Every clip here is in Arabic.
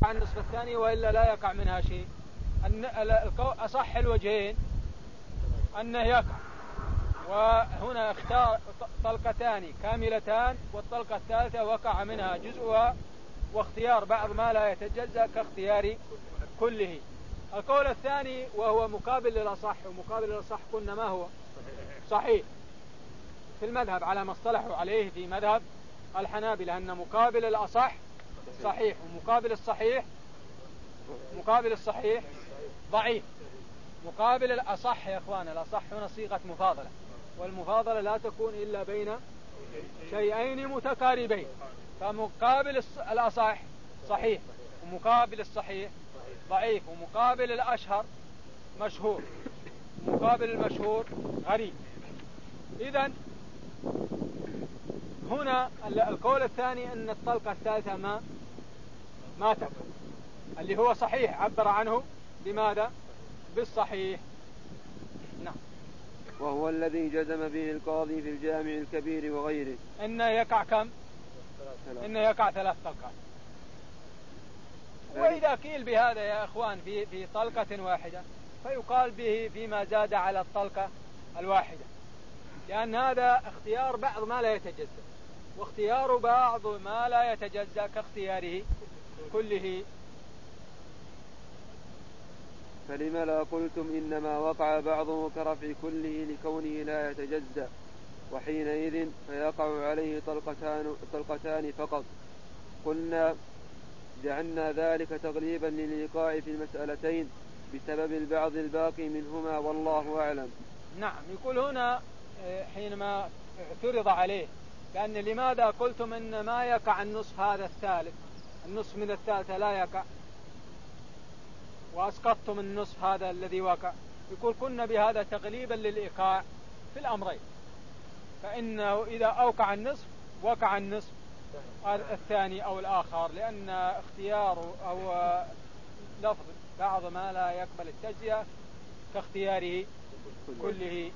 عن النصف الثاني وإلا لا يقع منها شيء. أصح الوجهين أنه يقع، وهنا اختار طلقتان كاملتان، والطلقة الثالثة وقع منها جزءها، واختيار بعض ما لا يتجزأ كاختيار كله. القول الثاني وهو مقابل للأصح، ومقابل للأصح قلنا ما هو صحيح في المذهب على ما اصطلحوا عليه في مذهب الحنابلة، أن مقابل الأصح صحيح، ومقابل الصحيح ضعيف. مقابل الأصح يا أخوان، الأصح هنا صيغة مفاضلة، والمفاضلة لا تكون إلا بين شيئين متقاربين، فمقابل الأصح صحيح، ومقابل الصحيح ضعيف، ومقابل الأشهر مشهور، ومقابل المشهور غريب. إذن هنا القول الثاني أن الطلقة الثالثة ما تقع، اللي هو صحيح، عبر عنه بماذا؟ بالصحيح. نعم. وهو الذي جزم به القاضي في الجامع الكبير وغيره إنه يقع كم؟ إنه يقع 3 طلقات. وإذا قيل بهذا يا أخوان في طلقة واحدة، فيقال به فيما زاد على الطلقة الواحدة، لأن هذا اختيار بعض ما لا يتجزأ، واختيار بعض ما لا يتجزأ كاختياره كله. فلما لا قلتم إنما وقع بعضه كرفع كله لكونه لا يتجزأ، وحينئذ فيقع عليه طلقتان فقط. قلنا جعلنا ذلك تغليبا للإيقاع في المسألتين بسبب البعض الباقي منهما، والله أعلم. نعم. يقول هنا حينما اعترض عليه لأن لماذا قلتم إن ما يقع النصف هذا الثالث، النصف من الثالثة لا يقع، وأسقطتم النصف هذا الذي وقع. يقول كنا بهذا تغليبا للإيقاع في الأمرين، فإنه إذا أوقع النصف وقع النصف الثاني أو الآخر، لأن اختيار أو لفظ بعض ما لا يقبل التجزئة كاختياره كله.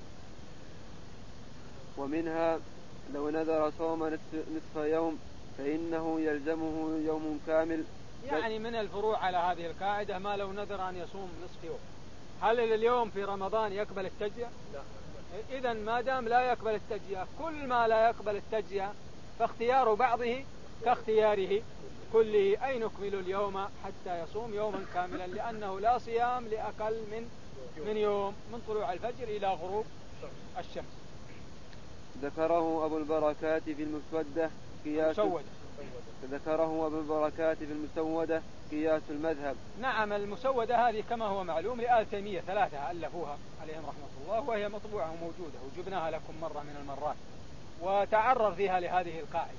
ومنها لو نذر صوم نصف يوم فإنه يلزمه يوم كامل. يعني من الفروع على هذه القاعدة ما لو نذر أن يصوم نصف يوم، هل اليوم في رمضان يقبل التجزئة؟ لا. إذن ما دام لا يقبل التجزئة، كل ما لا يقبل التجزئة فاختيار بعضه كاختياره كله، أي نكمل اليوم حتى يصوم يوما كاملا، لأنه لا صيام لأقل من يوم من طلوع الفجر إلى غروب الشمس. ذكره أبو البركات في المسودة قياس ذكره أبو البركات في المسودة قياس المذهب. نعم. المسودة هذه كما هو معلوم لآل تيمية 3 ألفوها عليهم رحمة الله، وهي مطبوعة وموجودة، وجبناها لكم مرة من المرات، وتعرض فيها لهذه القاعدة،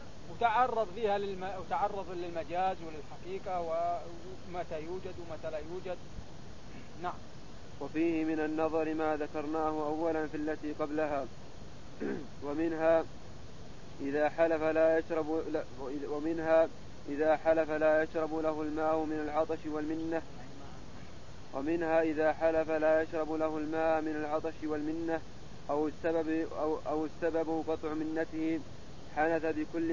وتعرض للمجاز وللحقيقة، ومتى يوجد ومتى لا يوجد. نعم. وفيه من النظر ما ذكرناه أولا في التي قبلها. ومنها إذا حلف لا يشرب له الماء من العطش والمنة أو السبب قطع منته، حنث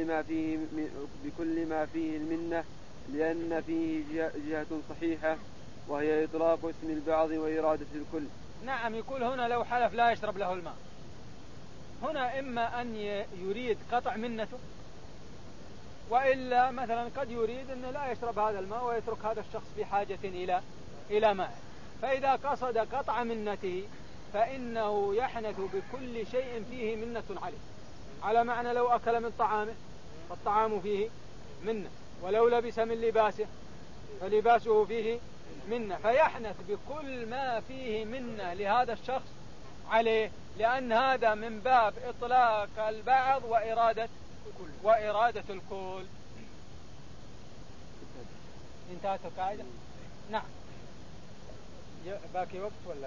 بكل ما فيه المنة، لأن فيه جهة صحيحة وهي إطلاق اسم البعض وإرادة الكل. نعم. يقول هنا لو حلف لا يشرب له الماء، هنا إما أن يريد قطع منته، وإلا مثلا قد يريد أن لا يشرب هذا الماء ويترك هذا الشخص بحاجة إلى ماء، فإذا قصد قطع منته فإنه يحنث بكل شيء فيه منة عليه، على معنى لو أكل من طعامه فالطعام فيه منة، ولو لبس من لباسه فلباسه فيه منة، فيحنث بكل ما فيه منة لهذا الشخص عليه، لأن هذا من باب إطلاق البعض وإرادة الكل. انتهت القاعدة. نعم. باقي وقت ولا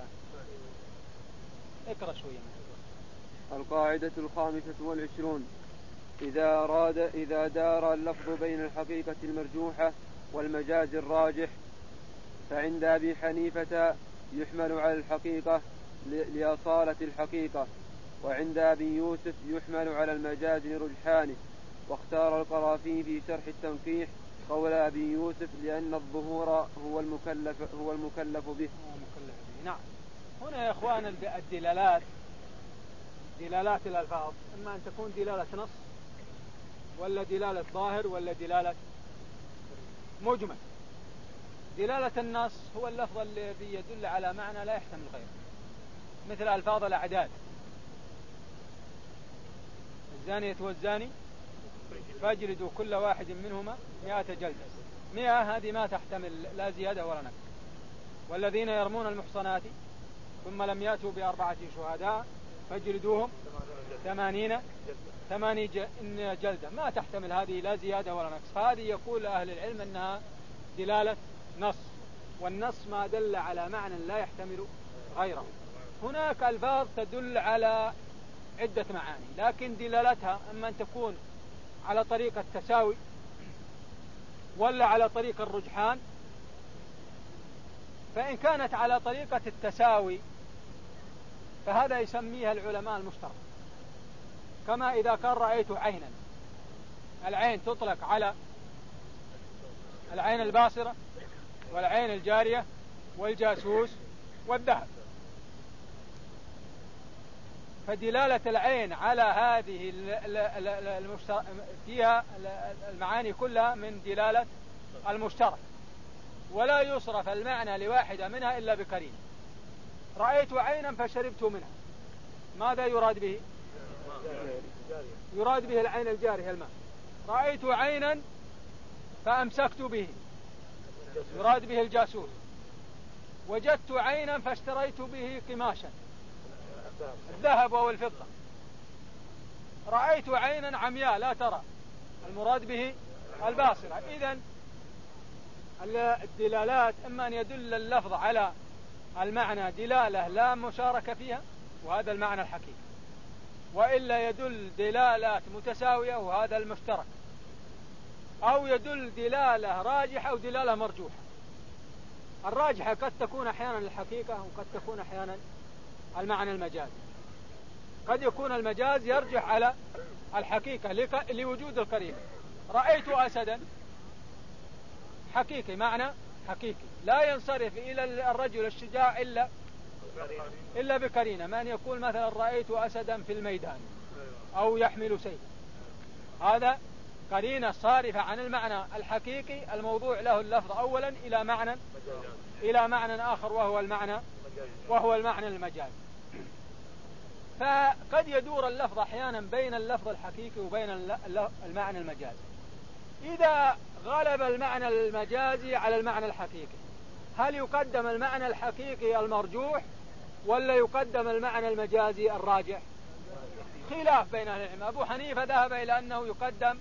اقرأ شوية. القاعدة 25. إذا دار اللفظ بين الحقيقة المرجوحة والمجاز الراجح، فعند أبي حنيفة يحمل على الحقيقة لأصالة الحقيقة، وعند أبي يوسف يحمل على المجاز لرجحانه. واختار القرافي في شرح التنقيح قول أبي يوسف لأن الظهور هو المكلف به. نعم. هنا يا إخوان الدلالات، دلالات الألفاظ إما أن تكون دلالة نص ولا دلالة ظاهر ولا دلالة مجمل. دلالة النص هو اللفظ الذي يدل على معنى لا يحتمل غيره، مثل ألفاظ الأعداد: الزانية والزاني فاجلدوا كل واحد منهما 100 جلدة. 100 هذه ما تحتمل لا زيادة ولا نقص. والذين يرمون المحصنات ثم لم يأتوا ب4 شهداء فاجلدوهم 80 جلدة، ما تحتمل هذه لا زيادة ولا نقص. هذه يقول أهل العلم أنها دلالة نص، والنص ما دل على معنى لا يحتمل غيره. هناك ألفاظ تدل على عدة معاني، لكن دلالتها أما أن تكون على طريق التساوي ولا على طريق الرجحان. فإن كانت على طريقة التساوي فهذا يسميها العلماء المشترك، كما إذا كان رأيت عينا، العين تطلق على العين الباصرة والعين الجارية والجاسوس والذهب. فدلالة العين على هذه فيها المعاني كلها من دلالة المشترك، ولا يصرف المعنى لواحدة منها إلا بقرينة. رأيت عينا فشربت منها، ماذا يراد به؟ يراد به العين الجارية الماء. رأيت عينا فأمسكت به، يراد به الجاسوس. وجدت عينا فاشتريت به قماشا، الذهب أو الفضة. رأيت عينا عمياء لا ترى، المراد به الباصرة. إذن الدلالات إما أن يدل اللفظ على المعنى دلالة لا مشاركة فيها، وهذا المعنى الحقيقي، وإلا يدل دلالات متساوية وهذا المشترك، أو يدل دلالة راجحة أو دلالة مرجوحة. الراجحة قد تكون أحيانا الحقيقة وقد تكون أحيانا المعنى المجازي. قد يكون المجاز يرجح على الحقيقة لوجود القرينة. رأيت أسدا حقيقي، معنى حقيقي لا ينصرف إلى الرجل الشجاع إلا بقرينة. من يقول مثلا رأيت أسدا في الميدان أو يحمل سيف، هذا قرينة صارفة عن المعنى الحقيقي الموضوع له اللفظ أولا إلى معنى آخر وهو المعنى المجازي. فقد يدور اللفظ أحيانا بين اللفظ الحقيقي وبين المعنى المجازي. إذا غلب المعنى المجازي على المعنى الحقيقي، هل يقدم المعنى الحقيقي المرجوح ولا يقدم المعنى المجازي الراجح؟ خلاف بين أهل العلم. أبو حنيفة ذهب إلى أنه يقدم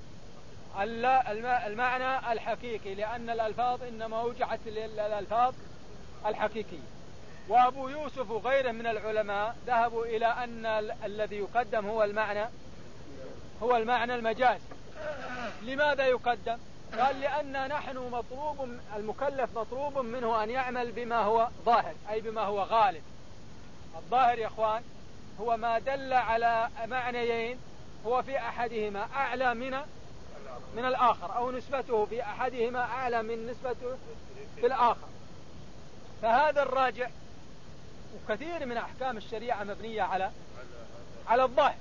المعنى الحقيقي، لأن الألفاظ إنما وجعت للألفاظ الحقيقية. وأبو يوسف وغيره من العلماء ذهبوا إلى أن الذي يقدم هو المعنى المجازي. لماذا يقدم؟ قال لأن نحن المكلف مطلوب منه أن يعمل بما هو ظاهر، أي بما هو غالب. الظاهر يا إخوان هو ما دل على معنيين هو في أحدهما أعلى من الآخر، أو نسبته في أحدهما أعلى من نسبته في الآخر. فهذا الراجع. وكثير من أحكام الشريعة مبنية على الظاهر.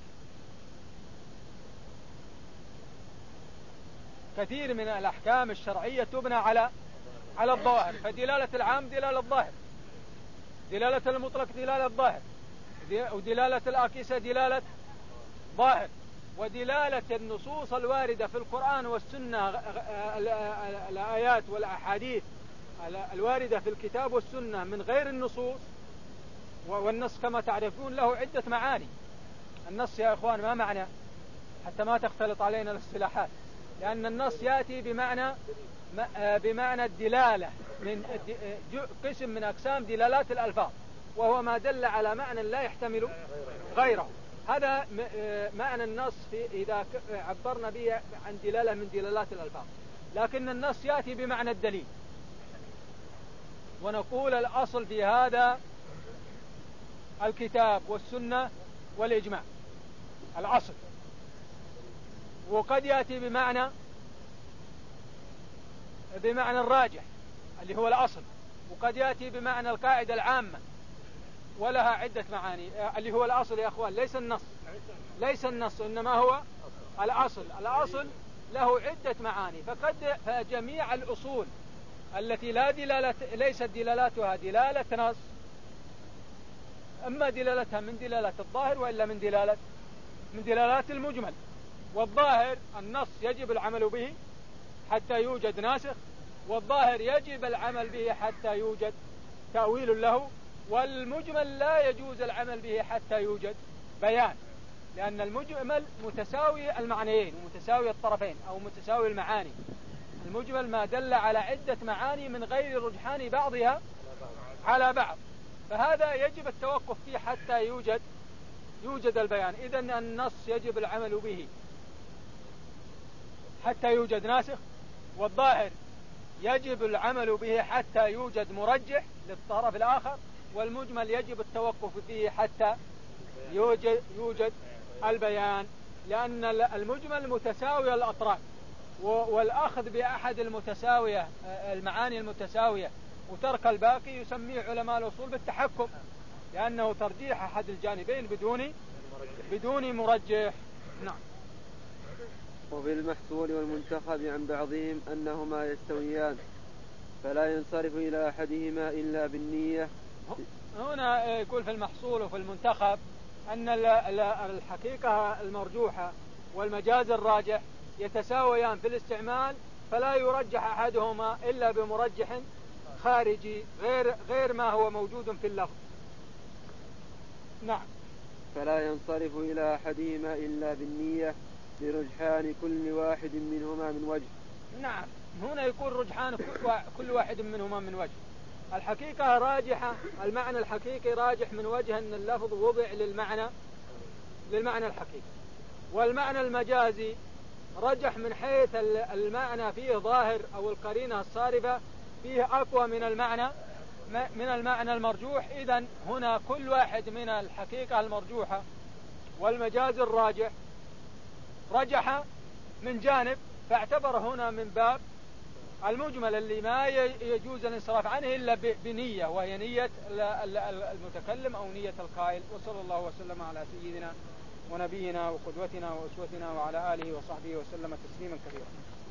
كثير من الأحكام الشرعية تبنى على الظاهر. فدلالة العام دلالة الظاهر، دلالة المطلق دلالة الظاهر، ودلالة الآكسة دلالة ظاهر. ودلالة النصوص الواردة في القرآن والسنة، الآيات والأحاديث الواردة في الكتاب والسنة من غير النصوص. والنص كما تعرفون له عدة معاني. النص يا إخوان ما معنى، حتى ما تختلط علينا الاصطلاحات، لأن النص يأتي بمعنى الدلالة، من قسم من أقسام دلالات الألفاظ، وهو ما دل على معنى لا يحتمل غيره. هذا معنى النص إذا عبرنا به عن دلالة من دلالات الألفاظ. لكن النص يأتي بمعنى الدليل. ونقول الأصل في هذا الكتاب والسنة والإجماع، الأصل. وقد يأتي بمعنى بمعنى الراجح اللي هو الأصل، وقد يأتي بمعنى القاعدة العامة ولها عدة معاني، اللي هو الأصل يا أخوان، ليس النص إنما هو الأصل له عدة معاني. فجميع الأصول التي ليست دلالاتها دلالة نص، أما دلالتها من دلالات الظاهر وإلا من دلالات المجمل. والظاهر النص يجب العمل به حتى يوجد ناسخ، والظاهر يجب العمل به حتى يوجد تأويل له، والمجمل لا يجوز العمل به حتى يوجد بيان، لأن المجمل متساوي المعنيين ومتساوي الطرفين أو متساوي المعاني. المجمل ما دل على عدة معاني من غير رجحان بعضها على بعض، فهذا يجب التوقف فيه حتى يوجد البيان. إذن النص يجب العمل به حتى يوجد ناسخ، والظاهر يجب العمل به حتى يوجد مرجح للطرف الآخر، والمجمل يجب التوقف فيه حتى يوجد البيان، لأن المجمل متساوي الأطراف، والأخذ بأحد المعاني المتساوية وترك الباقي يسميه علماء الأصول بالتحكم، لأنه ترجيح أحد الجانبين بدون مرجح. نعم. وفي المحصول والمنتخب عن بعضهم أنهما يستويان فلا ينصرف إلى أحدهما إلا بالنية. هنا يقول في المحصول وفي المنتخب أن الحقيقة المرجوحة والمجاز الراجح يتساويان في الاستعمال، فلا يرجح أحدهما إلا بمرجح خارجي غير ما هو موجود في اللفظ. نعم. فلا ينصرف إلى أحدهما إلا بالنية لرجحان كل واحد منهما من وجه. نعم، هنا يكون رجحان كل واحد منهما من وجه. الحقيقة راجحة، المعنى الحقيقي راجح من وجه أن اللفظ وضع للمعنى الحقيقي، والمعنى المجازي رجح من حيث المعنى فيه ظاهر أو القرينة الصارفة فيه أقوى من المعنى المرجوح. إذن هنا كل واحد من الحقيقة المرجوحة والمجاز الراجح رجح من جانب، فاعتبر هنا من باب المجمل اللي ما يجوز الانصراف عنه إلا بنية، وهي نية المتكلم أو نية القائل. وصلى الله وسلم على سيدنا ونبينا وقدوتنا وأسوتنا وعلى آله وصحبه وسلم تسليما كثيرا.